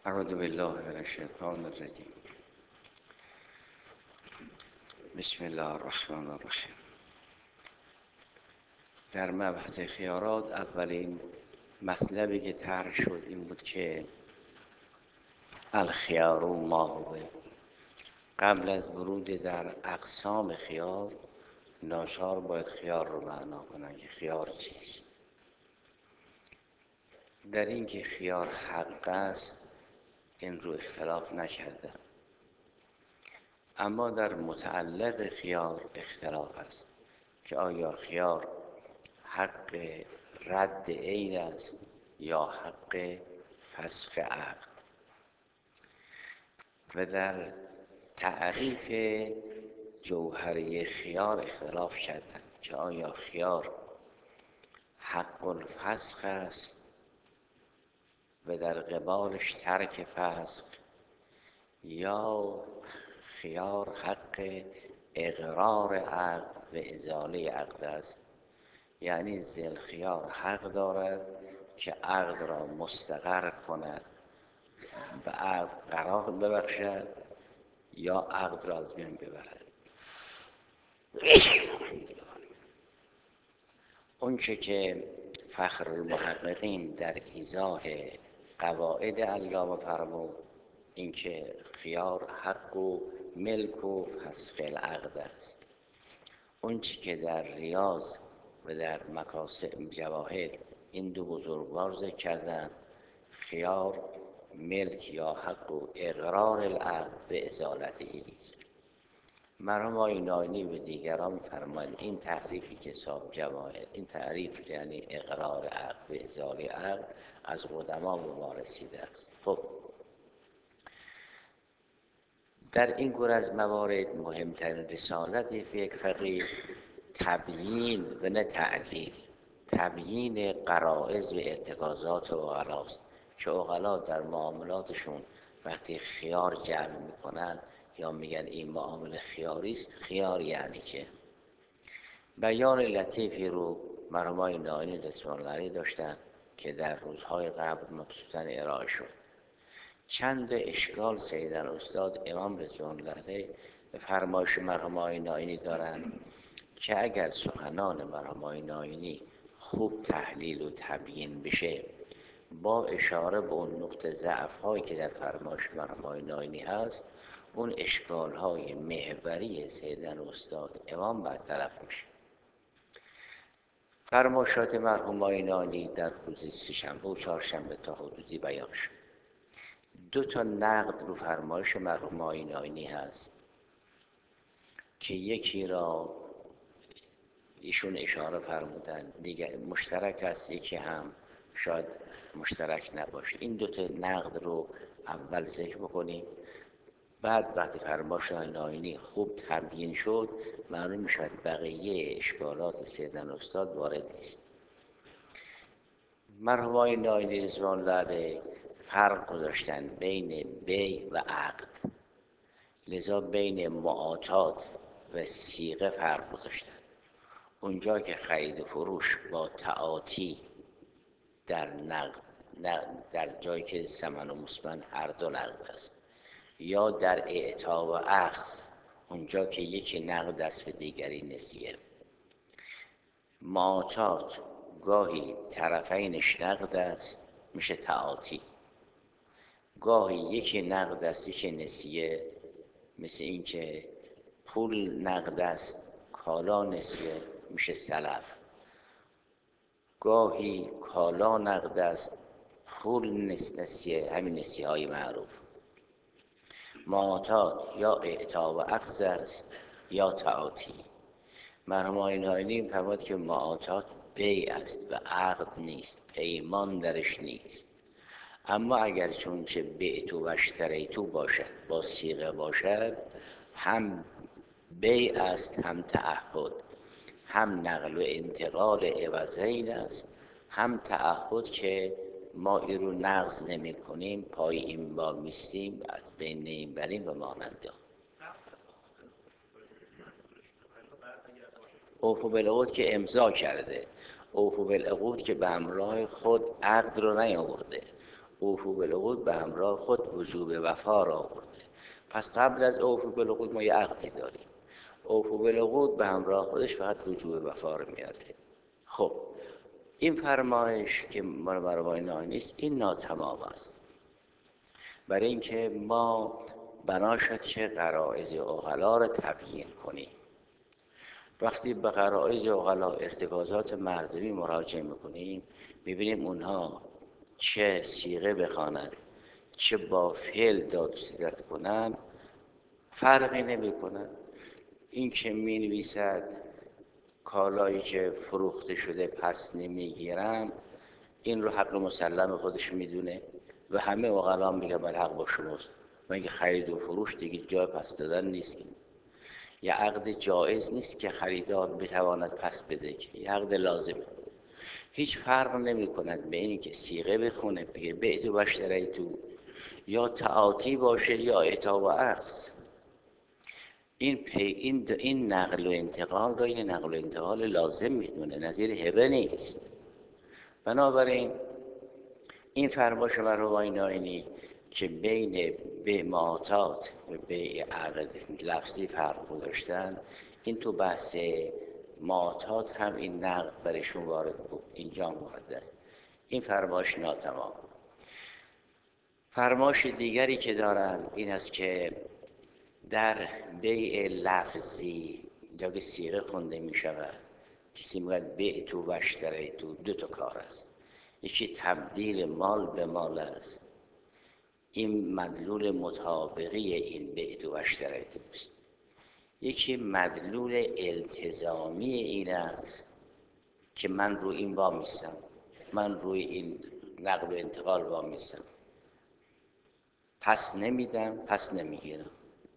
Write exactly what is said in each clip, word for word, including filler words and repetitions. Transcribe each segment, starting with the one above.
اعوذ بالله من الشیطان الرجیم. بسم الله الرحمن الرحیم. در مبحث خیارات اولین مطلبی که طرح شد این بود که الخیار ما هو. قبل از ورود در اقسام خیار، ناچار باید خیار رو معنا کنن که خیار چیست. در این که خیار حق است این رو اختلاف نکردن، اما در متعلق خیار اختلاف است که آیا خیار حق رد عین است یا حق فسخ عقد. و در تعریف جوهره خیار اختلاف کردند که آیا خیار حق الفسخ است و در قبالش ترک فسخ، یا خیار حق اقرار عقد و ازاله عقد است. یعنی ذل خیار حق دارد که عقد را مستقر کند و عقد قرار ببخشد یا عقد را از بین ببرد. اون چه که فخر المحققین در ایضاح قواعد علامه فرمود این که خیار حق و ملک و فسخ العقد است. اون چی که در ریاض و در مکاسب جواهر این دو بزرگوار ذکر کردن، خیار ملک یا حق و اقرار العقد به ازالته است. مرحوم آقای ناینی و دیگران می‌فرمایند این تعریفی که صاحب جواهر، این تعریف یعنی اقرار عقد و ازاله عقد، از قدما به ما رسیده است. خب در این گونه از موارد مهمترین رسالت فقه فقیه تبیین و نه تعلیل، تبیین غرایز و ارتکازات عقلاست که عقلا در معاملاتشون وقتی خیار جمع میکنن یا میگن این معامله خیاری است، خیار یعنی چه؟ بیان لطیفی رو مرحوم آقای ناینی رضوان الله علیه داشتن که در روزهای قبل مبسوطاً ارائه شد. چند اشکال سیدن استاد امام رضوان الله علیه به فرمایش مرحوم آقای ناینی دارن که اگر سخنان مرحوم آقای ناینی خوب تحلیل و تبیین بشه با اشاره به اون نقطه ضعف هایی که در فرمایش مرحوم آقای ناینی هست، اون اشکال های محوری سیدن استاد امام برطرف میشه. فرمایشات مرحوم آقای ناینی در روز سه‌شنبه و چهارشنبه تا حدودی بیان شد. دو تا نقد رو فرمایش مرحوم آقای ناینی هست که یکی را ایشون اشاره فرمودن، دیگر مشترک است، یکی هم شاید مشترک نباشه. این دو تا نقد رو اول ذکر بکنیم، بعد وقتی فرمایش آقای ناینی خوب تبیین شد معلوم میشد بقیه اشکالات سیدن استاد وارد نیست. مرحوم آقای ناینی رضوان الله علیه فرق گذاشتن بین بیع و عقد، لذا بین معاطات و صیغه فرق گذاشتن. اونجا که خرید و فروش با تعاطی در نقد، در جایی که ثمن و مسمن هر دو نقد است، یا در اعطا و اخذ اونجا که یکی نقد است و دیگری نسیه. معاطات گاهی طرفینش نقد است میشه تعاطی، گاهی یکی نقد است یکی نسیه، مثل این که پول نقد است کالا نسیه میشه سلف، گاهی کالا نقد است پول نسیه، همین نسیه های معروف. معاطات یا اعطا و اخذ است یا تعاطی. مرحوم آقای ناینی فرمود که معاطات بیع است و عقد نیست، پیمان درش نیست. اما اگر چون چه بعتو و اشتریتو باشد، با صیغه باشد، هم بیع است هم تعهد، هم نقل و انتقال عوضین است، هم تعهد که ما این رو نقض نمی کنیم، پای این با میستیم از بین نیم بریم و ماننده. اوفو بالعقود که امضا کرده، اوفو بالعقود که به همراه خود عقد رو نیاورده، اوفوا بالعقود به همراه خود وجوب وفا را آورده. پس قبل از اوفوا بالعقود ما یه عقدی داریم. اوفوا بالعقود به همراه خودش فقط وجوب وفا رو میاره. خب این فرمایش که ما برای ناهی نیست، این ناتمام است. برای اینکه ما بنا شد که غرایز عقلا رو تبیین کنیم. وقتی به غرایز عقلا ارتکازات مردمی مراجعه میکنیم، میبینیم اونها چه صیغه بخوانند، چه با فعل داد و ستد کنند، فرقی نمیکنند. این که می نویسد کالایی که فروخته شده پس نمیگیرم، این رو حق مسلم خودش میدونه و همه عقلا میگه بر حق با شماست. و اینکه خرید و فروش دیگه جای پس دادن نیست، یه عقد جایز نیست که خریدار بتواند پس بده، که یه عقد لازمه. هیچ فرق نمی کند به اینی که صیغه بخونه بگه بعت و اشتریتو، یا تعاطی باشه یا اعطا و اخذ. این پی این, این نقل و انتقال را یه نقل و انتقال لازم میدونه، نظیر هبه نیست. بنابراین این فرمایش مرحوم ناینی که بین بیعماتات و بیع عقد لفظی فرق گذاشتن، این تو بحث معاتات هم این نقل برشون وارد بود، اینجا وارد است. این فرمایش ناتمام. فرمایش دیگری که دارن این است که در بیع لفظی جا که صیغه خونده می شود، کسی میگوید بعتو و اشتریتو، دو تا کار است. یکی تبدیل مال به مال است، این مدلول مطابقی این بعت و اشتریتو است. یکی مدلول التزامی این است که من روی این وامیستم، من روی این نقل و انتقال وامیستم، پس نمیدم، پس نمیگیرم.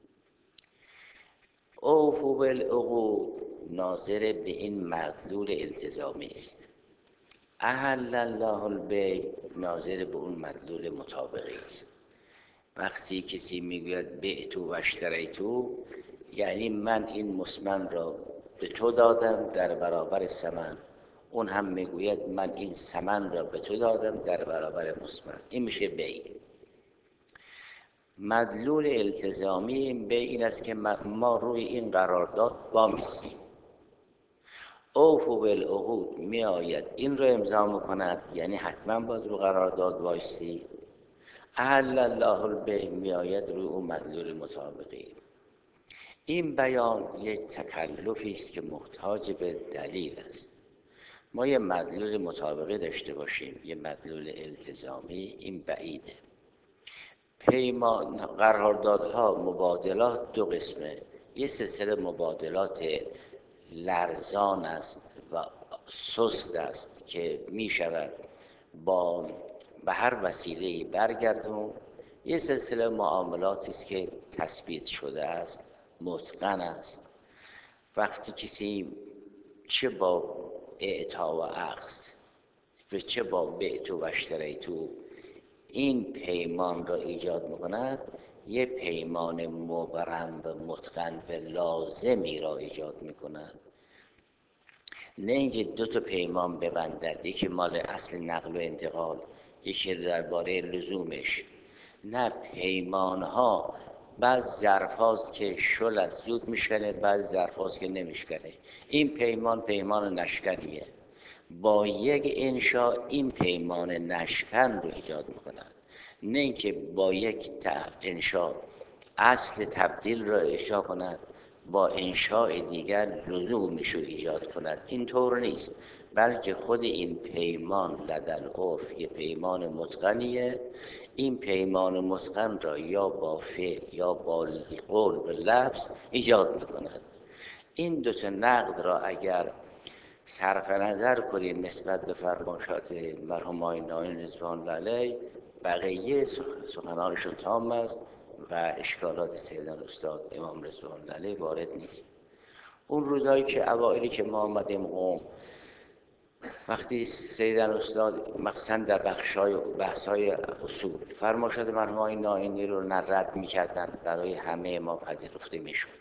اوفوا بالعقود ناظر به این مدلول التزامی است. احل الله البیع ناظر به اون مدلول مطابقی است. وقتی کسی میگوید بعتو و اشتریتو، یعنی من این مسمن را به تو دادم در برابر ثمن، اون هم میگوید من این ثمن را به تو دادم در برابر مسمن. این میشه بیع. مدلول التزامی این بیع این است که ما روی این قرارداد وامیستیم. اوفوا بالعقود می آید این رو امضا میکند، یعنی حتما باید رو قرارداد وایسی. احل الله البیع می آید روی اون مدلول مطابقی. این بیان یک تکلفی است که محتاج به دلیل است. ما یه مدلول مطابقی داشته باشیم، یه مدلول التزامی، این بعیده. پیمان قراردادها مبادلات دو قسمه. یه سلسله مبادلات لرزان است و سست است که می شود با به هر وسیله‌ای برگردون. یه سلسله معاملاتی است که تثبیت شده است، متقن است. وقتی کسی چه با اعطا و اخذ و چه با بعت و اشتریتو این پیمان را ایجاد می‌کند، یه پیمان مبرم و متقن و لازمی را ایجاد می‌کند. نه اینکه دو تا پیمان ببندد، یکی مال اصل نقل و انتقال، یکی درباره لزومش. نه، پیمانها بعض ظرف هاست که شل از زود میشکنه، بعض ظرف هاست که نمیشکنه. این پیمان پیمان نشکنیه. با یک انشاء این پیمان نشکن رو ایجاد میکند، نه اینکه با یک انشاء اصل تبدیل را اشاره کند، با انشاء دیگر لزومش رو ایجاد کند. این طور نیست، بلکه خود این پیمان لدالعرف یه پیمان متقنیه. این پیمان متقن را یا با فعل یا با قول و لفظ ایجاد میکند. این دو تا نقد را اگر صرف نظر کنیم نسبت به فرمایشات مرحوم آقای ناینی رضوان الله علیه، بقیه سخنانشون تام است و اشکالات سیدنا استاد امام رضوان الله علیه وارد نیست. اون روزایی که اوایلی که ما آمدیم قم، وقتی سیدنا استاد مخصوصا در بخشای بحث‌های اصول فرمایشات مرحوم آقای ناینی رو رد می‌کردن، برای همه ما پذیرفته می‌شد.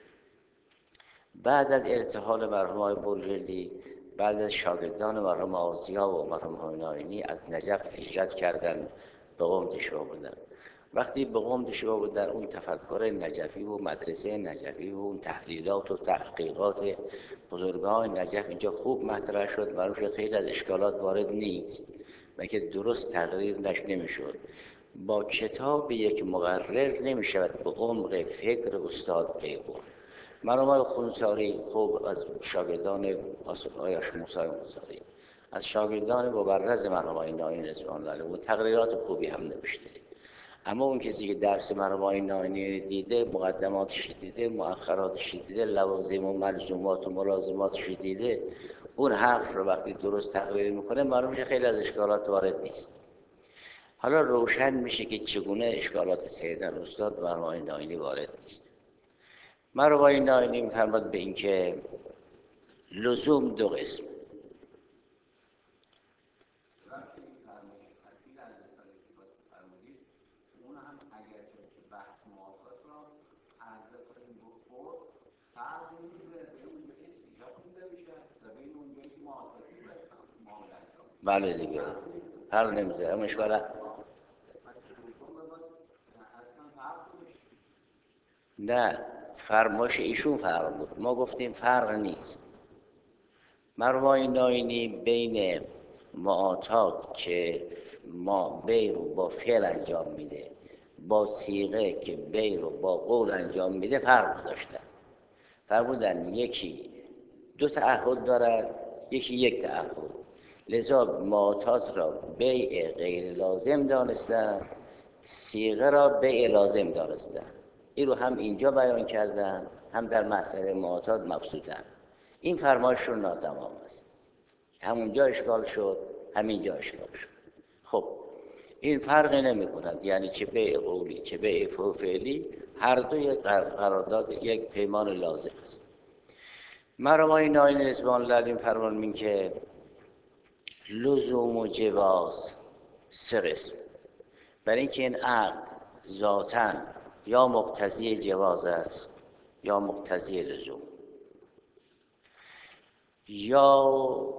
بعد از ارتحال مرحوم آقای بروجردی، بعد از شاگردان مرحوم آزیا و مرحوم آقای ناینی از نجف هجرت کردند به قم تشریف آوردن. وقتی به قم تشریف آوردن، اون تفکر نجفی و مدرسه نجفی و اون تحلیلات و تحقیقات بزرگان نجف اینجا خوب مطرح شد. معلوم شد خیلی از اشکالات وارد نیست و که درست تقریر نش نمیشد. با کتاب یک مقرر نمیشود به عمق فکر استاد پی برد. مرحوم آقای خونساری خوب از شاگردان آیاش موسی خونساری، از شاگردان مبرز مرحوم آقای ناینی رضوان الله علیه و تقریرات خوبی هم نوشته. اما اون کسی که درس مرحوم آقای ناینی دیده، مقدماتش دیده، مؤخراتش دیده، لوازم و ملزومات و ملازماتش دیده، اون حرف رو وقتی درست تقریر میکنه معلوم میشه خیلی از اشکالات وارد نیست. حالا روشن میشه که چگونه اشکالات سیدن استاد مرحوم آقای ناینی وارد نیست. مرحوم آقای ناینی میفرماد به این که لزوم دو قسم. بله دیگه هر نمیزه اما اشکال نه، فرمایش ایشون فرق بود، ما گفتیم فرق نیست. مرحوم آقای ناینی بین معاطات که ما بی رو با فعل انجام میده با صیغه که بی رو با قول انجام میده فرق گذاشتن. فرمودن یکی دو تعهد دارد، یکی یک تعهد. لذا معاطات را بیع غیر لازم دانستن، صیغه را بیع لازم دانستن. این رو هم اینجا بیان کردن، هم در مسئله معاطات مبسوطن. این فرمایششون ناتمام است. همونجا اشکال شد، همینجا اشکال شد. خب این فرقی نمی کند، یعنی چه بیع قولی چه بیع فعلی، هر دو یک قرارداد، یک پیمان لازم است. مرحوم آقای ناینی رضوان الله علیه فرمان می که لزوم و جواز سه قسم. برای اینکه این عقد ذاتاً یا مقتضی جواز است یا مقتضی لزوم، یا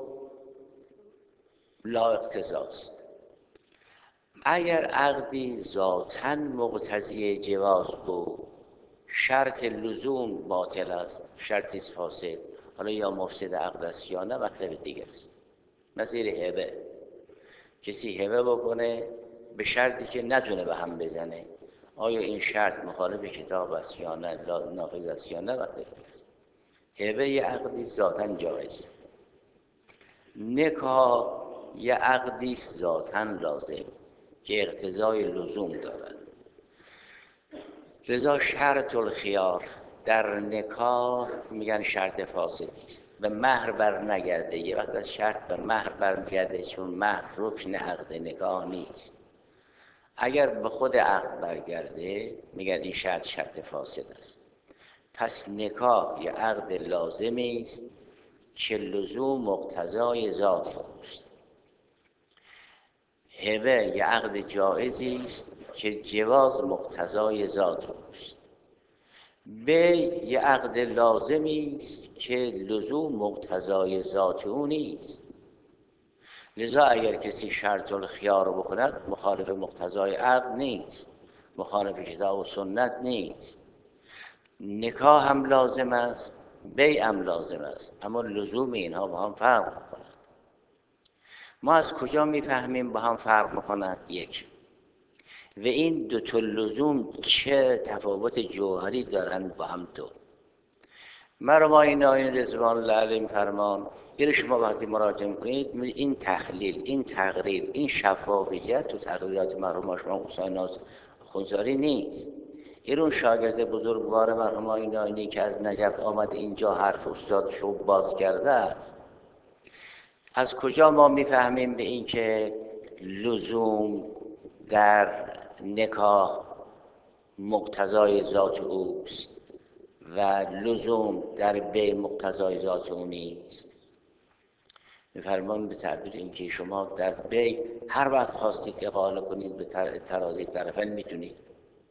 لا اقتضاست. اگر عقدی ذاتاً مقتضی جواز بود، شرط لزوم باطل است، شرطی است فاسد. حالا یا مفسد عقد است یا نه مطلب دیگه است. مثل هبه، کسی هبه بکنه به شرطی که نتونه به هم بزنه، آیا این شرط مخالف کتاب است یا نه، نافذ است یا نه مطلب است. هبه یه عقدی ذاتاً جایز. نکاح یه عقدی ذاتاً لازم که اقتضای لزوم دارد. رضا شرط الخیار در نکاح میگن شرط فاسدی است، به مهر بر نگرده. یه وقت از شرط به مهر برمیگرده، چون مهر رکن عقد نکاح نیست. اگر به خود عقد برگرده میگن این شرط شرط فاسد است. پس نکاح یه عقد لازمی است که لزوم مقتضای ذات اوست. هبه یه عقد جایزی است که جواز مقتضای ذات اوست. بی یه عقد لازمی است که لزوم مقتضای ذات او نیست. لذا اگر کسی شرط الخیار رو بکند مخالف مقتضای عقد نیست، مخالف کتاب و سنت نیست. نکاح هم لازم است، بیع هم لازم است، اما لزوم اینها با هم فرق می‌کند. ما از کجا میفهمیم با هم فرق می‌کند؟ یک، و این دو تا لزوم چه تفاوت جوهری دارند با هم. دو مرحوم آقای ناینی رضوان الله علیه فرمان، این شما وقتی مراجعه می‌کنید این تحلیل، این تقریر، این شفافیت تو تقریرات مرحوم شما حسین خونساری نیست. این اون شاگرد بزرگوار مرحوم آقای ناینی که از نجف آمد اینجا حرف استادش رو باز کرده است. از کجا ما میفهمیم به این که لزوم در نکاح مقتضای ذات اوست و لزوم در بیع مقتضای ذات او نیست؟ می‌فرمان به تعبیر اینکه شما در بیع هر وقت خواستید اقاله کنید به ترازی طرفین میتونید.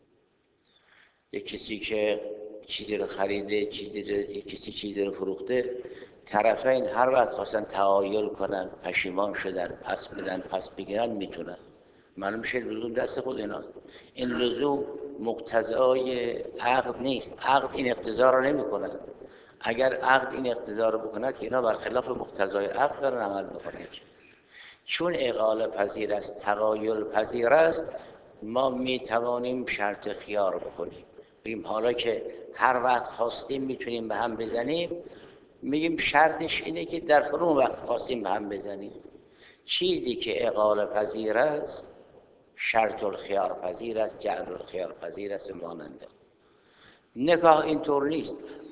یک کسی که چیزی رو خریده، چیزی رو، یک کسی چیزی رو فروخته، طرفین هر وقت خواستن تعایل کنن، پشیمان شدن، پس بدن، پس بگیرن، میتونن. معلوم میشه لزوم دست خود ایناست. این لزوم مقتضای عقد نیست. عقد این اقتضا رو نمیکنه. اگر عقد این اقتضا رو بکند که اینا برخلاف مقتضای عقد دارن عمل بکنند. چون اقاله پذیر است، تغایل پذیر است، ما می توانیم شرط خیار بکنیم. بگیم حالا که هر وقت خواستیم میتونیم به هم بزنیم، میگیم شرطش اینه که در فرون وقت خواستیم به هم بزنیم. چیزی که اقاله پذیر است شرط الخیار پذیر است، جعل الخیار پذیر است و ماننده. نکاح اینطور نیست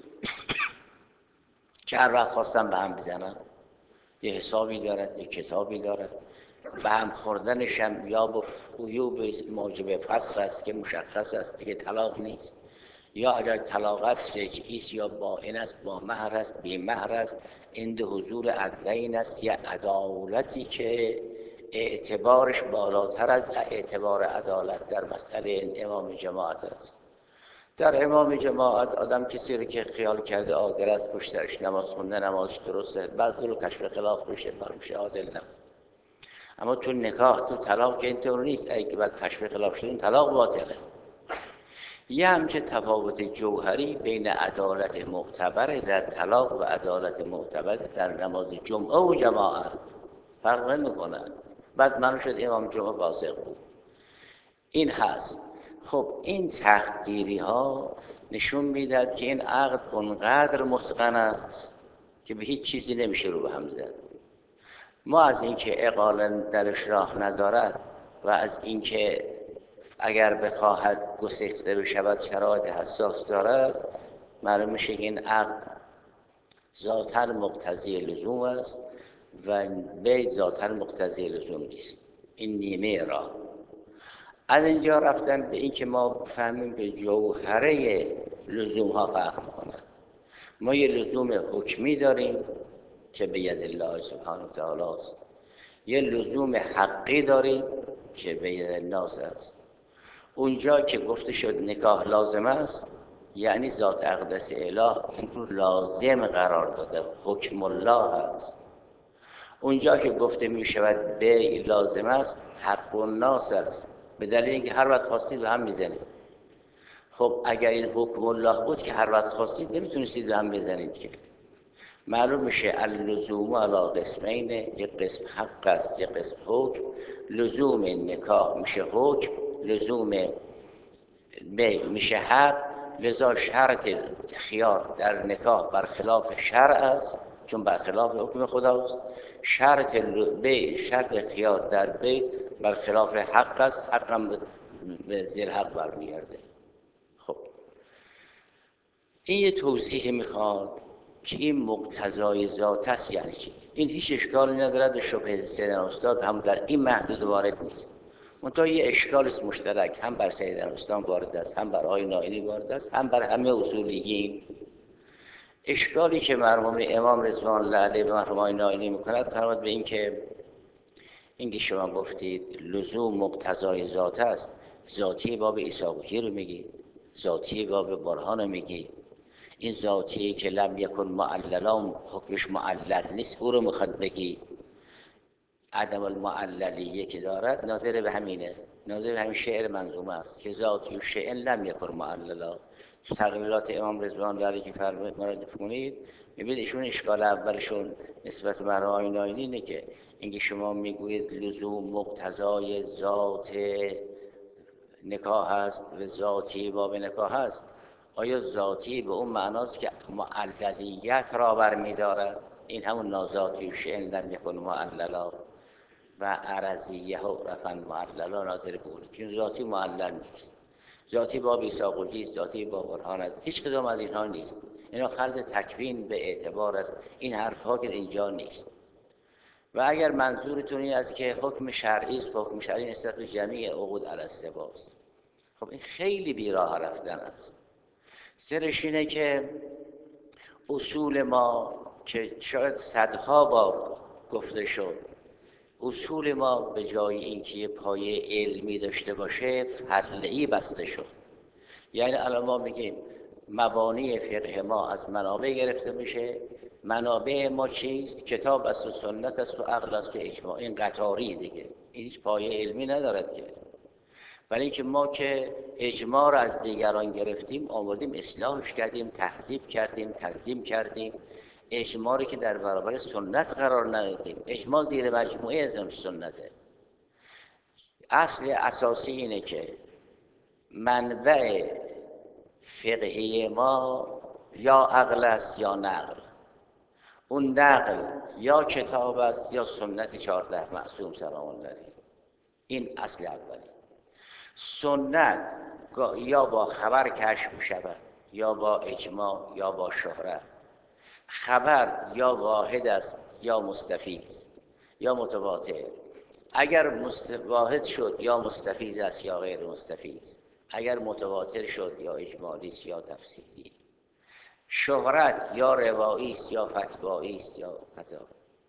که هر وقت خواستم به هم بزنن. یه حسابی دارد، یه کتابی دارد. به هم خوردنش هم یا با عیوب موجب فسخ است که مشخص است دیگه طلاق نیست، یا اگر طلاق است رجعیست یا باین است، با مهر است، بی مهر است، عند حضور عدلین است، یا عدالتی که اعتبارش بالاتر از اعتبار عدالت در مسئله امام جماعت است. در امام جماعت آدم کسی رو که خیال کرده عادل است پشتش نماز خونده نمازش درسته، بعد او رو کشف خلاف بشه میشه عادل نه. اما تو نکاح تو طلاق که اینطور نیست، اگه بعد کشف خلاف شد طلاق باطله. یه همچه تفاوت جوهری بین عدالت معتبر در طلاق و عدالت معتبر در نماز جمعه و جماعت فرق نمیکنه. بعد منو شد امام جمعه فاسق بود، این هست. خب این سختگیری ها نشون میداد که این عقد اونقدر متقن است که به هیچ چیزی نمیشه رو به هم زد. ما از اینکه اقالا درش راه ندارد و از اینکه اگر بخواهد گسیخته بشود شرایط حساس دارد، معلوم میشه که این عقد ذاتاً مقتضی لزوم است و به ذاتاً مقتضی لزوم نیست. این نیمه راه. از اینجا رفتن به این که ما بفهمیم که جوهره لزوم ها فرق می‌کند. ما یه لزوم حکمی داریم که به ید الله سبحانه و تعالی است، یه لزوم حقی داریم که به ید الناس است. اونجا که گفته شد نکاح لازم است، یعنی ذات اقدس اله این رو لازم قرار داده، حکم الله است. اونجا که گفته می شود بیع لازم است، حق الناس است، به دلیل اینکه هر وقت خواستید به هم میزنید. خب اگر این حکم الله بود که هر وقت خواستید نمیتونستید به هم بزنید که. معلوم میشه اللزوم علی قسمین، یک قسم حق است یک قسم حکم. لزوم نکاح میشه حکم، لزوم بیع میشه حق. لذا شرط خیار در نکاح برخلاف شرع است چون برخلاف حکم خداست. شرط بیع شرط خیار در بیع برخلاف حق است، حق هم به زیر حق برمیگرده. خب این یه توضیح میخواد که این مقتضای ذات است یعنی چی. این هیچ اشکالی ندارد و شبهه سیدنا استاد هم در این محدود وارد نیست. منتها یه اشکال است مشترک هم بر سیدنا استاد وارد است، هم بر آقای نائینی وارد است، هم بر همه اصولیین. اشکالی که مرحوم امام رضوان الله علیه به مرحوم آقای نائینی میکند فرمود به این که اینکه شما گفتید لزوم مقتضای ذات است، ذاتی باب عیسی گویی رو میگید، ذاتی باب برهان رو میگید. این ذاتی که لم یکن معللا حکمش معلل نیست، او رو میخواد بگی. عدم المعللیه که دارد ناظر به همینه، ناظر به همین شعر منظومه است که ذاتی و شیء لم یکن معللا. تو تقریرات امام رضوان الله علیه که فرمود مراجعه کنید میبینید ایشون اشکال اولشون نسبت به مرحوم نائینی اینه که اینکه شما میگویید لزوم مقتضای ذات نکاح است و ذاتی باب نکاح است. آیا ذاتی به اون معناست که معللیت را برمی‌دارد؟ این همون نازاتی شیء لم یکن معللا و عرضیه و رفعا معللا ناظر به اون، چون ذاتی معلل نیست. ذاتی باب عیسی گویی است، ذاتی باب برهان است. هیچ کدام از اینها نیست. اینا خلط تکوین به اعتبار است. این حرف‌ها که اینجا نیست. و اگر منظورتون این است که حکم شرعی است، حکم شرعی نسبت به جمیع عقود علی السوا است، خب این خیلی بیراه رفتن است. سرش اینه که اصول ما که شاید صدها بار گفته شد، اصول ما به جای اینکه یه پایه علمی داشته باشه فرعی بسته شد. یعنی الان ما میگیم مبانی فقه ما از منابع گرفته میشه. منابع ما چیست؟ کتاب است و سنت است و عقل است و اجماع. این قطاری دیگه، این هیچ پایه علمی ندارد که. ولی اینکه ما که اجماع را از دیگران گرفتیم، آوردیم اصلاحش کردیم، تهذیب کردیم، تنظیم کردیم. اجماعی که در برابر سنت قرار ندادیم. اجماع زیر مجموعه از سنته. اصل اساسی اینه که منبع فقهی ما یا عقل است یا نقل. اون نقل یا کتاب است یا سنت چهارده معصوم سلام الله علیه. این اصل اولی. سنت یا با خبر کشف می شود، یا با اجماع، یا با شهرت. خبر یا واحد است یا مستفیض یا متواتر. اگر واحد شد یا مستفیض است یا غیر مستفیض. اگر متواتر شد یا اجمالی است یا تفصیلی. شهرت یا روایی است یا فتوایی است یا قضا.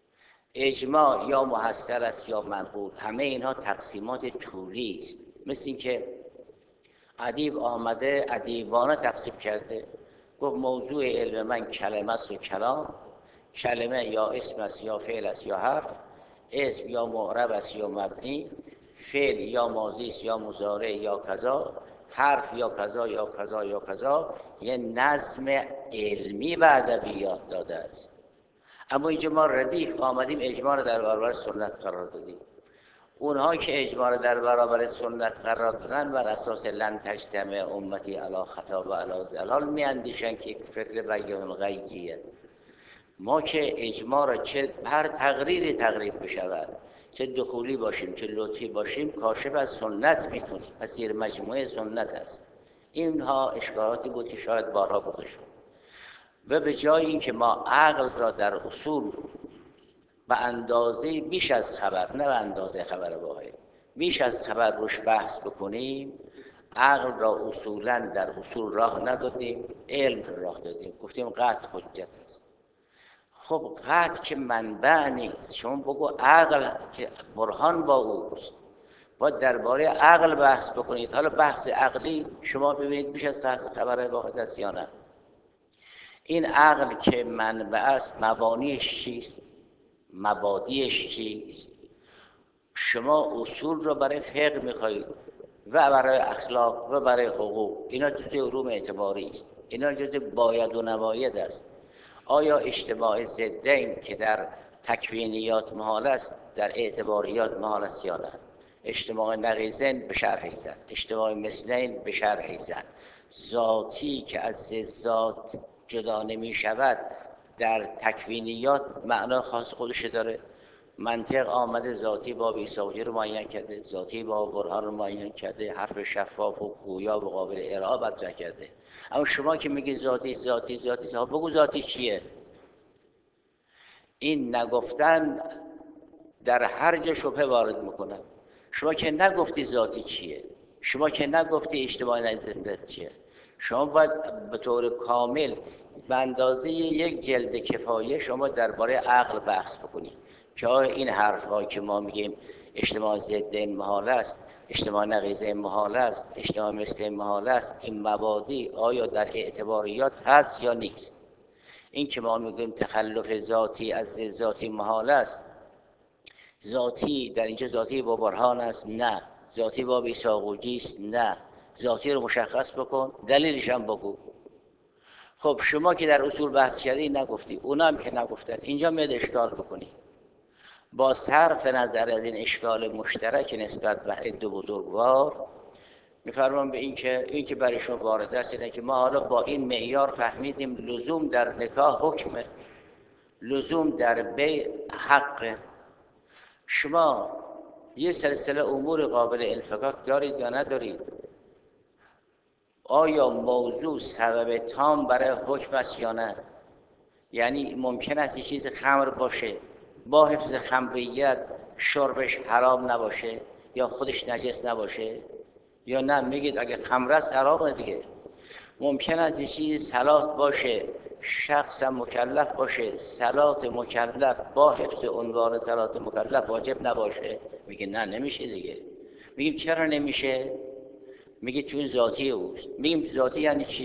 اجماع یا محصل است یا منقول. همه اینها تقسیمات طولی است. مثل این که ادیب آمده ادیبانه تقسیم کرده، گفت موضوع علم من کلمه است و کلام. کلمه یا اسم است یا فعل است یا حرف. اسم یا معرب است یا مبنی. فعل یا ماضی است یا مضارع یا کذا. حرف یا کذا یا کذا یا کذا. یه نظم علمی و ادبیات داده است. اما اینجا ما ردیف آمدیم اجماع را در برابر سنت قرار دادیم. اونها که اجماع را در برابر سنت قرار دادن بر اساس لن تجتمع امتی علی خطا و علی ضلال میاندیشن که یک فکر بیان غیبیه. ما که اجماع را چه هر تقریری تقریب بشود، چه دخولی باشیم چه لطفی باشیم، کاشف از سنت میدونیم، از زیر مجموعه سنت است. اینها اشکالاتی بود که شاید بارها گفته شد. و به جای اینکه ما عقل را در اصول به اندازه بیش از خبر، نه به اندازه خبر واحد، بیش از خبر روش بحث بکنیم، عقل را اصولا در اصول راه ندادیم، علم راه دادیم. گفتیم قطع حجت است. خب قطع که منبع نیست. شما بگو عقل که برهان با اوست، باید درباره عقل بحث بکنید. حالا بحث عقلی شما ببینید بیش از بحث خبر واحد است یا نه. این عقل که منبع است، مبانیش چیست؟ مبادیش چیست؟ شما اصول رو برای فقه میخواهید و برای اخلاق و برای حقوق. اینا جزء علوم اعتباری است. اینا جزء باید و نباید است. آیا اجتماع ضدین که در تکوینیات محال است در اعتباریات محال است یا نه؟ اجتماع نقیضین به شرح زن، اجتماع مثلین به شرح زن. ذاتی که از ذات جدا نمی شود در تکوینیات معنا خاص خودش داره. منطق آمده ذاتی با بیساوجی رو معین کرده، ذاتی با برهان رو معین کرده، حرف شفاف و گویا و قابل ارائه مطرح کرده. اما شما که میگی ذاتی ذاتی ذاتی، ها بگو ذاتی چیه؟ این نگفتن در هر جا شبهه وارد میکنه. شما که نگفتی ذاتی چیه، شما که نگفتی اجتماع نزدیک چیه، شما باید به طور کامل به اندازه یک جلد کفایه شما درباره عقل بحث بکنید که آیا این حرف‌ها که ما میگیم اجتماع ضدین محال است، اجتماع نقیضین محال است، اجتماع مثلین محال است، این مبادی آیا در اعتباریات هست یا نیست؟ این که ما میگیم تخلف ذاتی از ذاتی محال است، ذاتی در اینجا ذاتی با برهان است؟ نه. ذاتی با بیساغوجی است؟ نه. ذاتی رو مشخص بکن، دلیلش هم بگو. خب شما که در اصول بحث کردی نگفتی، اونا هم که نگفتن، اینجا میاد اشکال بکنی. با صرف نظر از این اشکال مشترک نسبت به عد بزرگوار، میفرمان به این که این که برایشون وارد است اینه که ما حالا با این معیار فهمیدیم لزوم در نکاح حکمه، لزوم در بیع حقه. شما یه سلسله امور قابل انفکاک دارید یا ندارید؟ آیا موضوع سبب تام برای حکم است یا نه؟ یعنی ممکن است یه چیز خمر باشه با حفظ خمریت شربش حرام نباشه یا خودش نجس نباشه، یا نه میگید اگه خمر است حرامه دیگه؟ ممکن است یه چیز صلات باشه، شخص مکلف باشه، صلات مکلف با حفظ عنوان صلات مکلف واجب نباشه؟ میگه نه نمیشه دیگه. میگیم چرا نمیشه؟ میگه چون ذاتی اوست. میگیم ذاتی یعنی چی؟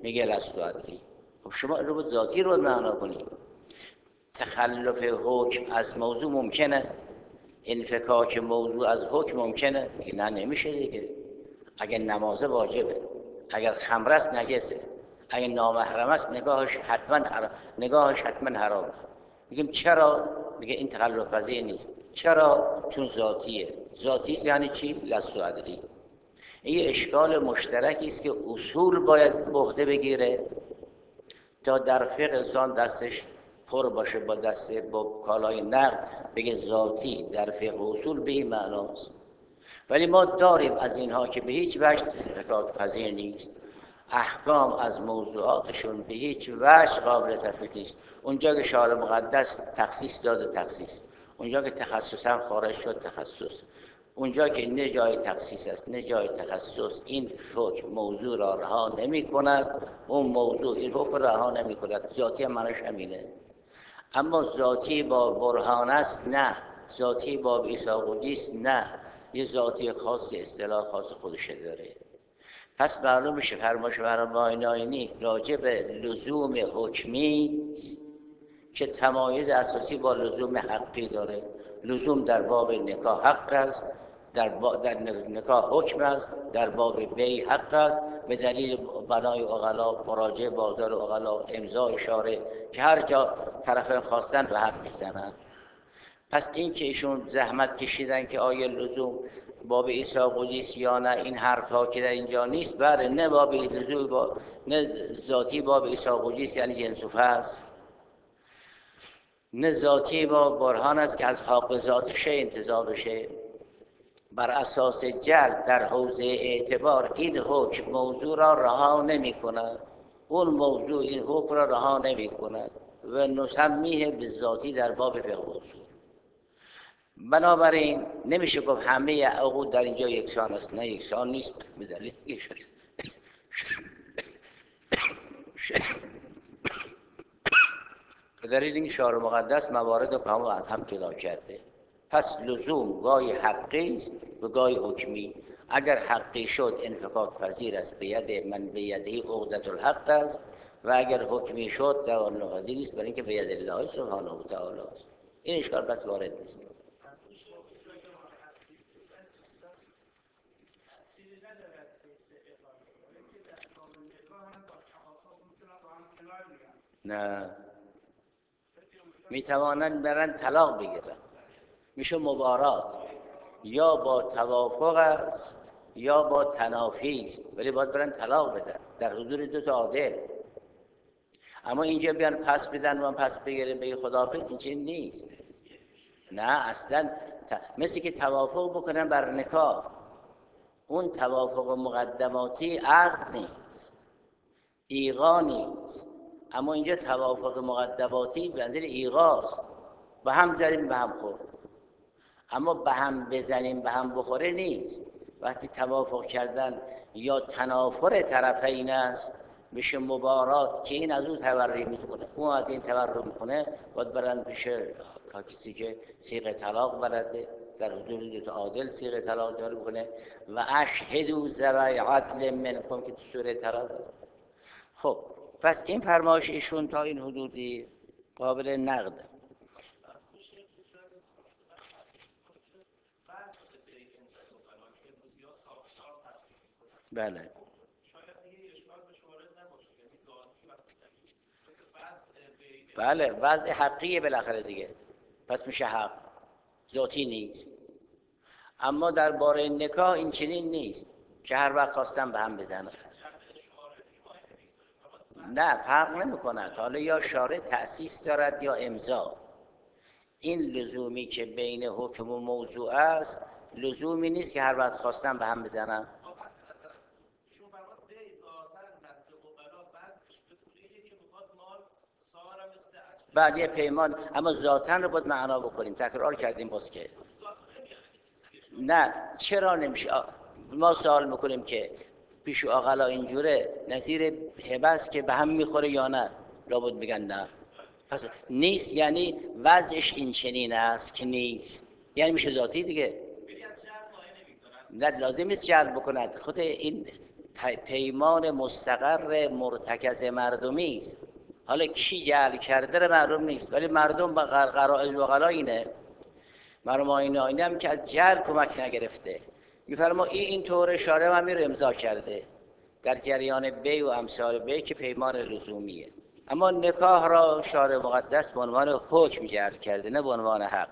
میگه لست ادری. خب شما رو ذاتی رو معنا کنید. تخلف حکم از موضوع ممکنه، انفکاک موضوع از حکم ممکنه؟ میگه نه نمیشه دیگه. اگر نماز واجبه، اگر خمر است نجسه، اگر نامحرم است نگاهش حتما حرام، نگاهش حتما حرامه. میگیم چرا؟ میگه این تخلف پذیر نیست. چرا؟ چون ذاتیه. ذاتی است یعنی چی؟ لست ادری. این یه اشکال مشترکی است که اصول باید به عهده بگیره تا در فقه انسان دستش پر باشه با دست با کالای نقد بگه ذاتی در فقه اصول به این معناست. ولی ما داریم از اینها که به هیچ وجه انفکاک پذیر نیست، احکام از موضوعاتشون به هیچ وجه قابل تفکیک نیست. اونجا که شارع مقدس تخصیص داده تخصیص، اونجا که تخصصا خارج شد تخصص، اونجا که نه جای تخصیص است نه جای تخصص، این حکم موضوع را رها نمی کند، اون موضوع این حکم را رها نمی کند. ذاتی هم معناش همینه. اما ذاتی با برهان است نه، ذاتی با بیساقوجی است نه، یه ذاتی خاص اصطلاح خاص خودش داره. پس معلوم میشه فرمایش فرمای ناینی راجع به لزوم حکمی که تمایز اساسی با لزوم حقی داره. لزوم در باب نکاح حق است، در, با در نکاح حکم است، در باب بی حق است، به دلیل بنای عقلا، مراجعه بازار عقلا، امضا اشاره که هر جا طرفین خواستن به هم میزنن. پس این که ایشون زحمت کشیدن که آیا لزوم باب ایثاقلی است یا نه، این حرف ها که در اینجا نیست. بله، نه باب لزوم با نه ذاتی باب ایثاقلی است یعنی جنس و فصل، نه ذاتی با برهان است که از حق ذاتش انتزاع بشه. بر اساس جل در حوزه اعتبار این حکم موضوع را رها نمی کند، اون موضوع این حکم را رها نمی کند و نسمیه به ذاتی در باب فقه اصول. بنابراین نمیشه گفت همه عقود در اینجا یکسان است. نه یکسان نیست. به دلیل به دلیل این شارع مقدس موارد رو هم از هم جدا کرده. پس لزوم گاهی حقی است و گاهی حکمی. اگر حقی شد انفکاک پذیر است، به ید من به یدهی عقدة الحق است، و اگر حکمی شد زوال ناپذیر نیست، برای اینکه به ید الله سبحانه و تعالی است. این اشکال بس وارد نیست. نه، میتوانند برن طلاق بگیرن، میشه مبارات، یا با توافق است یا با تنافی است، ولی باید برن طلاق بدن در حضور دو تا عادل. اما اینجا بیان پس بدن و پس بگیرن به خداحافظ، این چیز نیست. نه اصلا ت... مثل که توافق بکنن بر نکاح، اون توافق مقدماتی عقد نیست، ایغا نیست. اما اینجا توافق مقدماتی به منزله ایغاست، به هم زدیم به هم خورد. اما به هم بزنیم به هم بخوره نیست. وقتی توافق کردن یا تنافر طرفین است میشه مبارات، که این از اون تبرئه میکنه اون از این تبرئه میکنه، باید برن پیش کسی که صیغه طلاق بلده، در حضور دو تا عادل صیغه طلاق جاری بکنه و اشهدوا ذوی عدل منکم که تو سوره طلاق. خب پس این فرمایش ایشون تا این حدودی قابل نقد. بله بله وضع حقیه بالاخره دیگه، پس میشه حق، ذاتی نیست. اما در باره نکاح این چنین نیست که هر وقت خواستن به هم بزنن. نه فرق نمیکنه، حالا یا شارع تأسیس دارد یا امضا. این لزومی که بین حکم و موضوع است لزومی نیست که هر وقت خواستن به هم بزنن. بعد یه پیمان، اما ذاتن رو باید معنا بکنیم، تکرار کردیم باز که نه. چرا نمیشه؟ ما سوال میکنیم که پیش عقلا اینجوره نظیر هبه است که به هم میخوره یا نه؟ لابد بگن نه. پس نیست یعنی وضعش این چنین است که نیست، یعنی میشه ذاتی دیگه. نه لازم نیست جعل بکند. خود این پیمان مستقر مرتکز مردمی است. حالا کی جعل کرده رو معلوم نیست، ولی مردم با قرائز و غلا اینه. مرحوم آیین آینی هم که از جعل کمک نگرفته، میفرما این این طور شارع هم امیر امضا کرده در جریان بی و امثال بی که پیمان لزومیه. اما نکاح را شارع مقدس به عنوان حکم جعل کرده، نه به عنوان حق.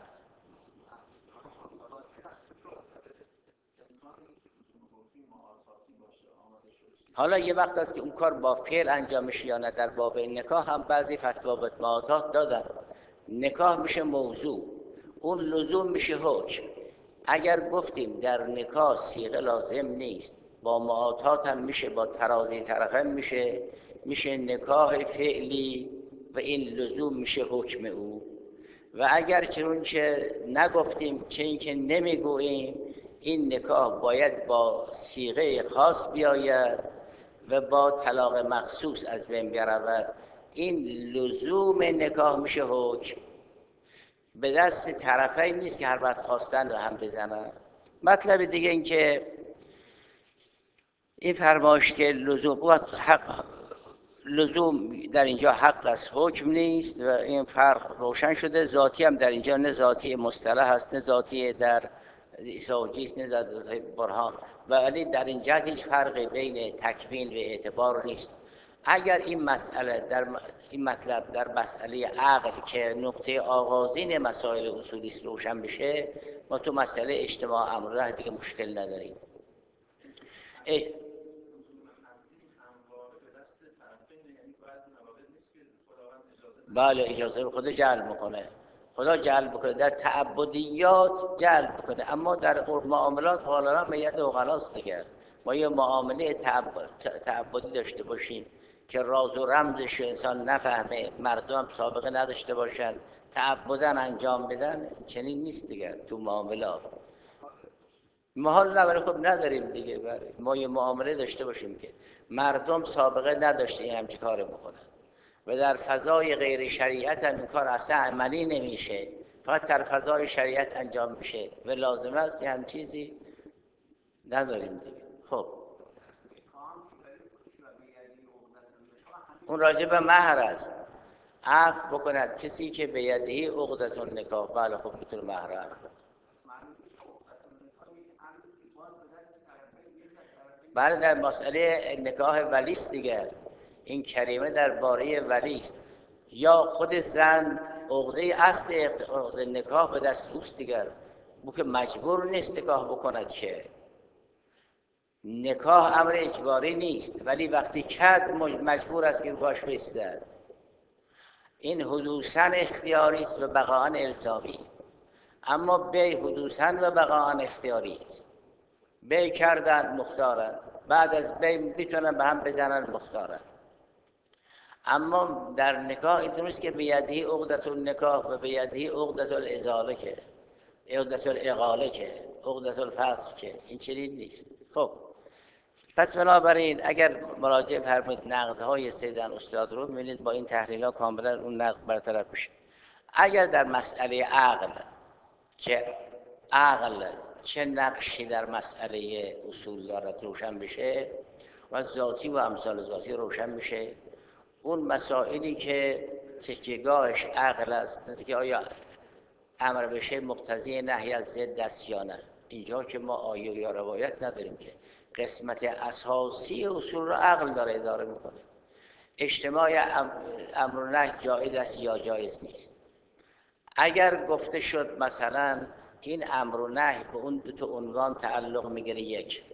حالا یه وقت است که اون کار با فعل انجام میشه یا نه. در باب نکاح هم بعضی فتوا به معاطات دادن. نکاح میشه موضوع، اون لزوم میشه حکم. اگر گفتیم در نکاح صیغه لازم نیست، با معاطات هم میشه، با ترازی طرفین میشه، میشه نکاح فعلی و این لزوم میشه حکم او. و اگر چنانچه نگفتیم، چه اینکه نمیگوییم، این نکاح باید با صیغه خاص بیاید و با طلاق مخصوص از بین برود. این لزوم نکاح میشه حکم، به دست طرفین نیست که هر وقت خواستن رو هم بزنن. مطلب دیگه این که این فرمایش که لزوم حق، لزوم در اینجا حق است، حکم نیست و این فرق روشن شده. ذاتی هم در اینجا نه ذاتی مصطلح است، نه ذاتی در ایساوجی است، نه ذاتی برهان، ولی در این جهت هیچ فرقی بین تکوین و اعتبار نیست. اگر این مسئله در این مطلب در مسئله عقل که نقطه آغازین مسائل اصولی است روشن بشه، ما تو مسئله اجتماع امر دیگه مشکل نداریم. بله اجازه خدا جعل میکنه، خدا جعل میکنه در تعبدیات جعل میکنه، اما در معاملات حالا میاد و غلاست دیگر. ما یه معامله تعبدی داشته باشیم که راز و رمزش انسان نفهمه، مردم سابقه نداشته باشن، تعبدن انجام بدن، چنین نیست دیگر تو معاملات. ما حال نبره خب نداریم دیگه. بره ما یه معامله داشته باشیم که مردم سابقه نداشته این همچی کار بکنن و در فضای غیر شریعت هم این کار اصلا عملی نمیشه، فقط در فضای شریعت انجام میشه و لازم است که هم چیزی نداریم دیگه. خب اون راجع به مهر است. عفو بکند کسی که به یدهی عقدة النکاح. بله خب میتونه مهر عفو. بله در مسئله نکاح ولیست دیگر. این کریمه در باره ولیست، یا خود زن عقده اصل عقده نکاح به دست اوست دیگر. او که مجبور نیست نکاح بکند که. نکاح امر اجباری نیست، ولی وقتی کرد مجبور است که باش بیستد. این حدوثاً اختیاری است و بقاءً الزامی. اما بی حدوثاً و بقاءً اختیاری است. بی کردن مختارن، بعد از بی میتونن به هم بزنن مختارن. اما در نکاح این نیست که بیدهی عقدة النکاح و بیدهی عقدة الازاله که عقدة الاقاله که عقدة الفسخ که این چنین نیست. خب پس بنابراین اگر مراجعه فرمایید نقدهای سیدن استاد رو می‌بینید با این تحلیل‌ها کاملا اون نقد برطرف میشه. اگر در مسئله عقل که عقل چه نقشی در مسئله اصول دارد روشن بشه و ذاتی و امثال ذاتی روشن میشه، اون مسائلی که تکیه‌گاهش عقل است، مثل که آیا امر بشه مقتضی نهی از ضد است یا نه، اینجا که ما آیه یا روایت نداریم که قسمت اساسی اصول رو عقل داره اداره میکنه. اجتماع امر و نهی جایز است یا جایز نیست. اگر گفته شد مثلا این امر و نهی به اون دو تا عنوان تعلق میگیره، یک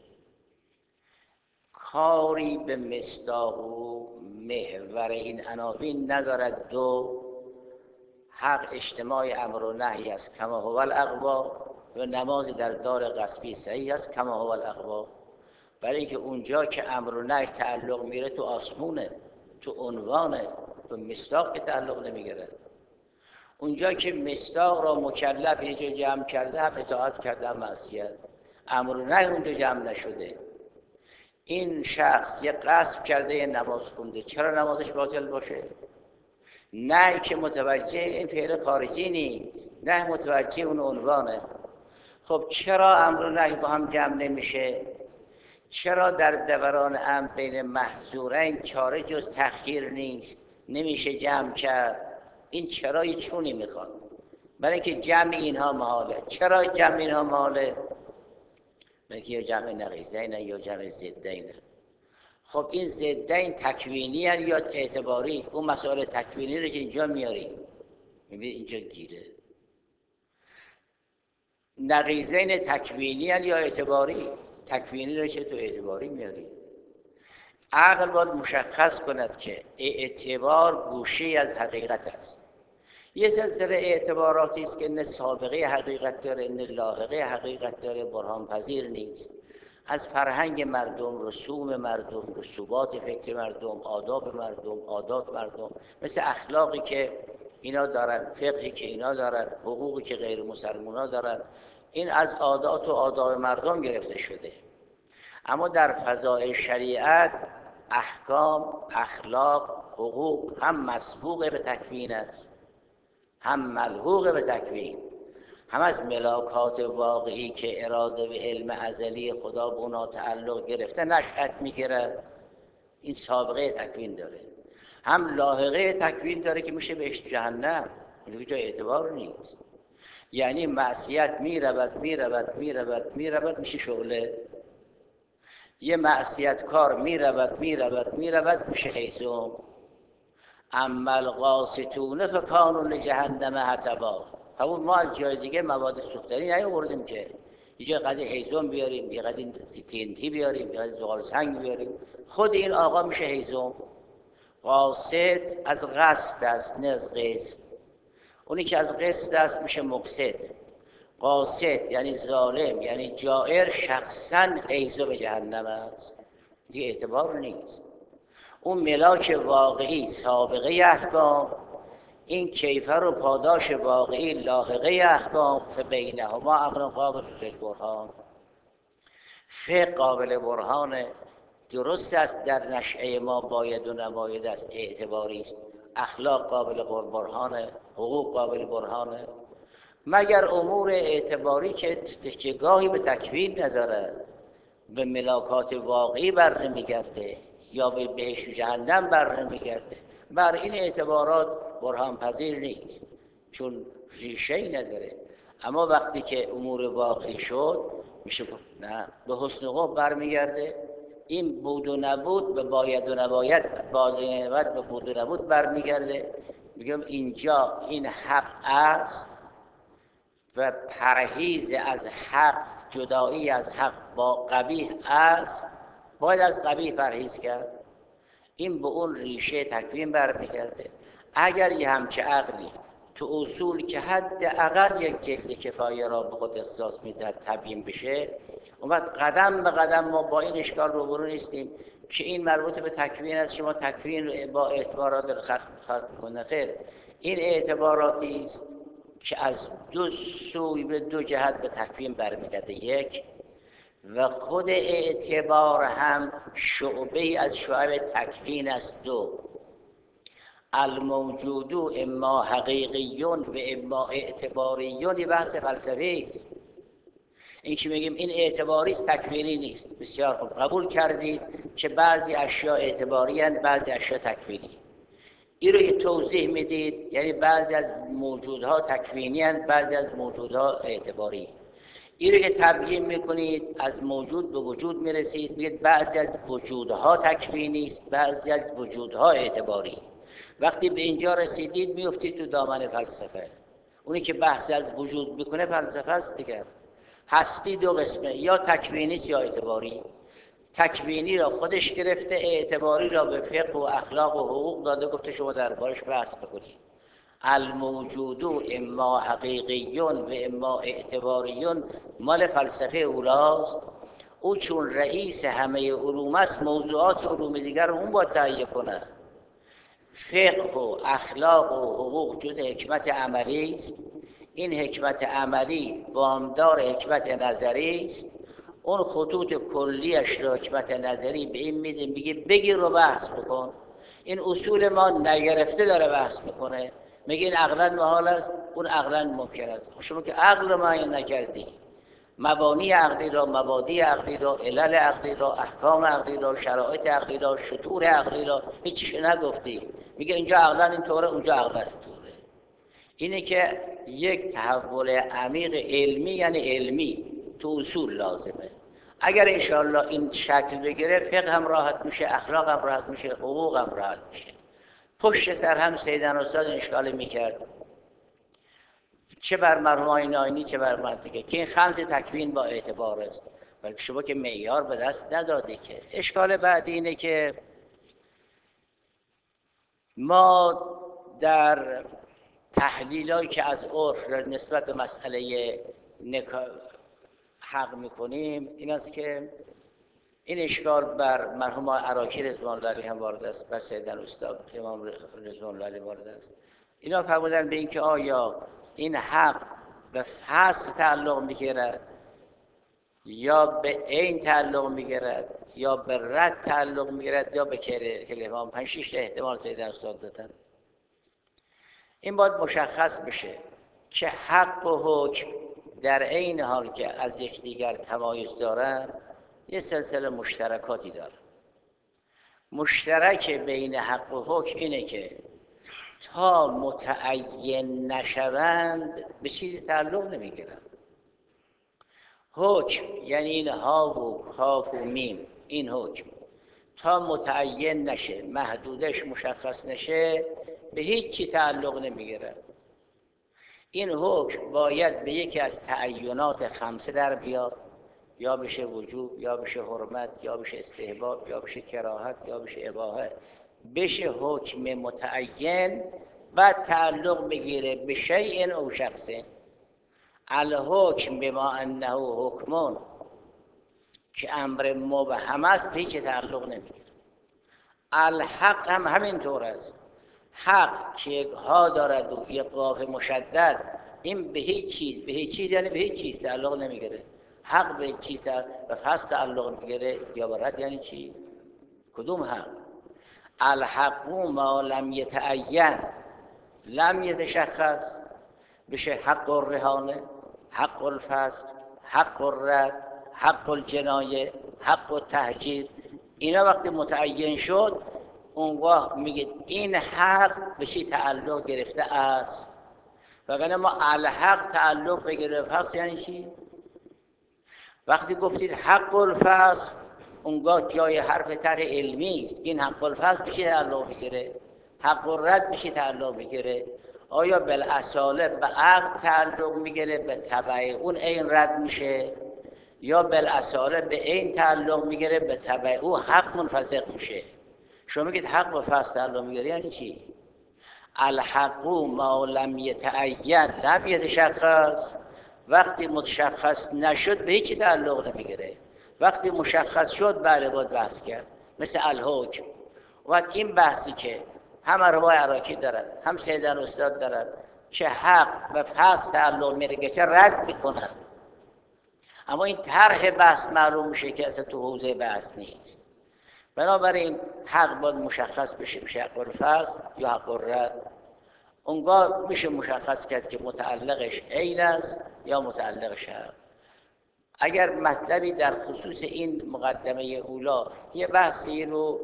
کاری به مصداق و محور این عناوین ندارد، دو حق اجتماع امر و نهی است کما هو الاقوا و نماز در دار غصبی صحیح است کما هو الاقوا. برای اینکه اونجا که امر و نهی تعلق میگیره تو آسمونه، تو عنوانه، تو مصداق که تعلق نمیگیره. اونجا که مصداق را مکلف یه جا جمع کرده هم اطاعت کرده هم معصیت، امر و نهی اونجا جمع نشده. این شخص یه غصب کرده یه نماز خونده، چرا نمازش باطل باشه؟ نه که متوجه این فعل خارجی نیست، نه متوجه اون عنوانه. خب چرا امر و نهی با هم جمع نمیشه؟ چرا در دوران امر بین محظورین چاره جز تأخیر نیست، نمیشه جمع کرد؟ این چرای چونی میخواد، برای اینکه جمع اینها محاله. چرا جمع اینها محاله؟ برای اینکه یا جمع نقیضین یا جمع ضدین. خب این ضدین تکوینی هن یا اعتباری؟ اون مسائل تکوینی رو که اینجا میاری، میبینید اینجا گیره. نقیضین تکوینی هن یا اعتباری؟ تکوینی رو چه تو اعتباری میاری؟ عقل باید مشخص کند که اعتبار گوشه از حقیقت است. یه سلسله اعتباراتی است که نه سابقه حقیقت داره نه لاحقه حقیقت داره، برهان پذیر نیست. از فرهنگ مردم، رسوم مردم، رسوبات فکر مردم، آداب مردم، عادات مردم، مثل اخلاقی که اینا دارن، فقهی که اینا دارن، حقوقی که غیر مسلمونا دارن، این از عادات و آداب مردم گرفته شده. اما در فضای شریعت احکام، اخلاق، حقوق هم مسبوق به تکوین است، هم ملحوق به تکوین، هم از ملاکات واقعی که اراده و علم ازلی خدا به اونا تعلق گرفته نشأت میگیره، این سابقه تکوین داره. هم لاحقه تکوین داره که میشه بهش جهنم، اونجا جای اعتبار نیست. یعنی معصیت میرود میرود میرود میرود میشه شعله، یه معصیت کار میرود میرود میرود میشه هیزم. اما القاسطون فکانوا لجهنم حطبا. همون ما از جای دیگه مواد سوختنی نیاوردیم که یه جای قدی هیزم بیاریم، یه قدی تینتی بیاریم، یه قدی زغال سنگ بیاریم، خود این آقا میشه هیزم. قاسط از قصد است نه از قسط. اونی که از قسط است میشه مقسط. قاسط یعنی ظالم، یعنی جائر، شخصا هیزم جهنم است، دیگه اعتبار نیست. اون ملاک واقعی سابقه احکام، این کیفر و پاداش واقعی لاحقه احکام، فبینهما امر قابل للبرهان. فقه قابل برهانه. درست است در نشأه ما باید و نباید است، اعتباری است. اخلاق قابل برهانه، حقوق قابل برهانه، مگر امور اعتباری که تکیه‌گاهی به تکوین نداره، به ملاکات واقعی بر نمیگرده یا به بهشت و جهنم بر نمیگرده، بر این اعتبارات برهان پذیر نیست، چون ریشه‌ای نداره. اما وقتی که امور واقعی شد میشه نه، به حسن قبح برمیگرده. این بود و نبود به باید و نباید، باید به بود و نبود برمیگرده. میگم اینجا این حق است و پرهیز از حق، جدایی از حق با قبیح است، باید از قبیح پرهیز کرد. این به اون ریشه تکوین برمیگرده. اگر یه همچه عقلی تو اصول که حداقل یک جلد کفایه را به خود اختصاص میده تبیین بشه، اون وقت قدم به قدم ما با این اشکال روبرو نیستیم که این مربوط به تکوین است، شما تکوین با اعتبارات خلق کنه. خیر، این اعتباراتی است که از دو سوی به دو جهت به تکوین برمیگرده. یک، و خود اعتبار هم شعبه از شعب تکوین است. دو، الموجود اما حقیقیون و اما اعتباریون، یه بحث فلسفی است. این که میگیم این اعتباری است تکوینی نیست، بسیار خوب قبول کردید که بعضی اشیاء اعتباری هستند، بعضی اشیاء تکوینی. این رو که توضیح میدید یعنی بعضی از موجودها تکوینی هستند، بعضی از موجودها اعتباری. این رو که تبیین میکنید از موجود به وجود میرسید، میگید بعضی از وجودها تکوینی است، بعضی از وجودها اعتباری. وقتی به اینجا رسیدید میافتید تو دامن فلسفه. اونی که بحث از وجود میکنه فلسفه است دیگه. هستی دو قسمه، یا تکوینی است یا اعتباری. تکوینی را خودش گرفته، اعتباری را به فقه و اخلاق و حقوق داده، گفته شما دربارش بحث بکنید. الموجود اما حقیقیون و اما اعتباریون مال فلسفه اولاست. او چون رئیس همه علوم است، موضوعات علوم دیگر رو اون باید تهیه کنه. فقه و اخلاق و حقوق جز حکمت عملی است. این حکمت عملی وامدار حکمت نظری است. اون خطوط کلیش رو حکمت نظری به این میده، میگه بگیر رو بحث بکن. این اصول ما نگرفته داره بحث میکنه، میگه این عقلا محال است، اون عقلا ممکن است. شما که عقل معین نکردی، مبانی عقلی را، مبادی عقلی را، علل عقلی را، احکام عقلی را، شرایط عقلی را، شطور عقلی را، هیچیش نگفتی. میگه اینجا عقلا اینطوره، اونجا عقلا اینطوره. اینه که یک تحول عمیق علمی، یعنی علمی تو اصول لازمه. اگر انشاءالله این شکل بگیره، فقه هم راحت میشه، اخلاق هم راحت میشه، حقوق هم راحت میشه. پشت سر هم سیدن استاد اشکال میکرد، چه بر مرحوم آیین آینی چه بر من دیگه، که این خمس تکوین با اعتبار است، بلکه شما که معیار به دست ندادی. که اشکال بعدی اینه که ما در تحلیلایی که از عرف نسبت به مسئله نکاح حق میکنیم این است که این اشکال بر مرحوم عراقی رضوان الله علیه هم وارد است، بر سیدن استاد امام رضوان الله علیه وارد است. اینا فرمودن به اینکه آیا این حق به فسخ تعلق میگیرد یا به عین تعلق میگیرد یا به رد تعلق میگیرد یا به کلمه. پنج شش احتمال سیدن استاد دادن. این باید مشخص بشه که حق و حکم در عین حال که از یکدیگر تمایز دارند یه سلسله مشترکاتی دارند. مشترک بین حق و حکم اینه که تا متعین نشوند به چیزی تعلق نمیگیرند. حکم یعنی این ها و کاف و میم، این حکم تا متعین نشه، محدودش مشخص نشه، به هیچ چی تعلق نمیگیره. این حکم باید به یکی از تعینات خمسه در بیاد، یا بشه وجوب، یا بشه حرمت، یا بشه استحباب، یا بشه کراهت، یا بشه اباحه. بشه حکم متعین، بعد تعلق بگیره به شیء او شخصه. الحکم بما انه حکمون که امر مبهم است، به هیچ تعلق نمیگیره. الحق هم همینطور است. حق که یک ها دارد و یک قاف مشدد، این به هیچ چیز، به هیچ چیز یعنی به هیچ چیز تعلق نمیگیره. حق به هیچ چیز به فصل تعلق میگیره یا به رد. یعنی چی؟ کدوم حق؟ الحق ما لم یتعین لم یتشخص، بشه حق الرهانه، حق الفصل، حق الرد، حق الجنایه، حق التهجیر. اینا وقتی متعین شد، اون وقت میگه این حق به چی تعلق گرفته است. وگرنه ما الحق تعلق بگیره فصل یعنی چی؟ وقتی گفتید حق الفصل، اونگاه جای حرف طرح علمی است که این حق الفصل به چی تعلق میگیره؟ حق الرد به چی تعلق میگیره؟ آیا بالاصاله به عقد تعلق میگیره، به تبع اون این رد میشه، یا بالاصاله به این تعلق میگیره، به تبع او حق منفسخ میشه؟ شما میگید حق به فصل تعلق میگیره یعنی چی؟ الحق ما لم یتعین لم یتشخص، وقتی متشخص نشد به هیچ تعلق نمیگیره. وقتی مشخص شد بله باید بحث کرد، مثل الحکم. و این بحثی که هم روای عراقی دارن هم سیدن استاد دارن که حق به فصل تعلق میگیره چه رد میکنن، اما این طرح بحث معلوم میشه که اصلا تو حوزه بحث نیست. بنابراین حق باید مشخص بشه، بشه حق الفصل یا حق الرد. اونگاه میشه مشخص کرد که متعلقش عین است یا متعلقش حق. اگر مطلبی در خصوص این مقدمه اولا یه بحثی رو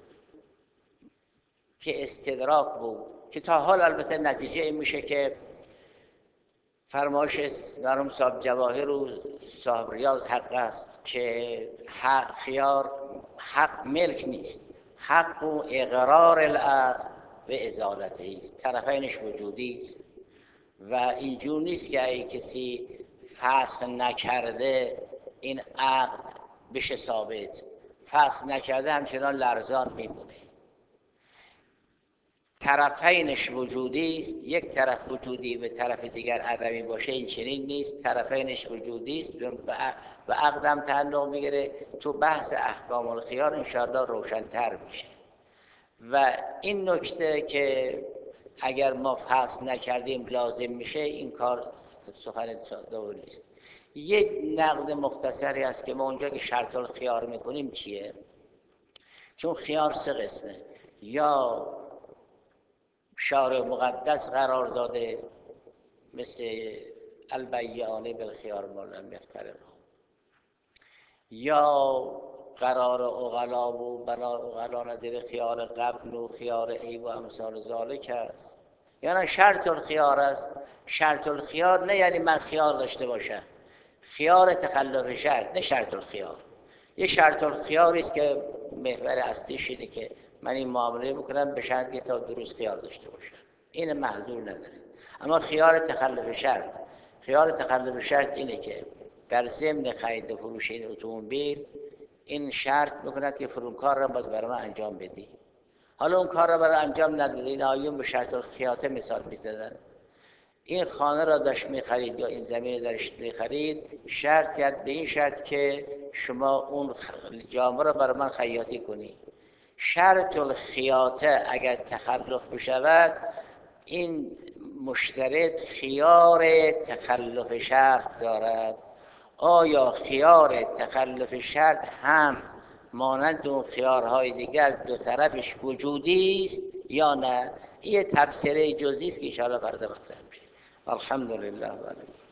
که استدراک بود، که تا حال البته نتیجه این میشه که فرمایش مرحوم صاحب جواهر و صاحب ریاض حق است که حق خیار حق ملک نیست، حق و اقرار العقل و ازالته است، طرفینش وجودی است و اینجور نیست که ای کسی فسخ نکرده این عقل بشه ثابت، فسخ نکرده همچنان لرزان میمونه. طرفینش وجودی است، یک طرف وجودی به طرف دیگر عدمی باشه این چنین نیست. طرفینش وجودی است و عقدم تعلق میگیره. تو بحث احکام الخیار انشاءالله روشن‌تر میشه. و این نکته که اگر ما فصل نکردیم لازم میشه، این کار سخن دوری است. یک نقد مختصری است که ما اونجا که شرط الخیار میکنیم چیه؟ چون خیار سه قسمه، یا شارع مقدس قرار داده مثل البیعان بالخیار ما لم یفترقا، یا قرار اغلا و بنا اغلا نظیر خیار قبل و خیار عیب و امثال ذالک است. یعنی شرط الخیار است. شرط الخیار نه یعنی من خیار داشته باشم، خیار تخلف شرط، نه شرط الخیار. یه شرط الخیاری است که محور اصلیش اینه که من این معامله میکنم به شرط که تا درست خیار داشته باشم، این محظور نداره. اما خیار تخلف شرط، خیار تخلف شرط اینه که در ضمن خرید و فروش این اتومبیل این شرط میکند که فلان کار را باید برای من انجام بدی. حالا اون کار را برای انجام نداده. این آیون به شرط الخیاطه مثال میزدن. این خانه را داشت میخرید یا این زمین را داشت میخرید، شرط کرد به این شرط که شما اون جامعه را برای من خیاطی کنی. شرط الخیاطه اگر تخلف بشود، این مشترط خیار تخلف شرط دارد. آیا خیار تخلف شرط هم مانند اون خیارهای دیگر دو طرفش وجودی است یا نه؟ این تبصره جزئی است که ان شاء الله فردا مطرح میشه. الحمدلله.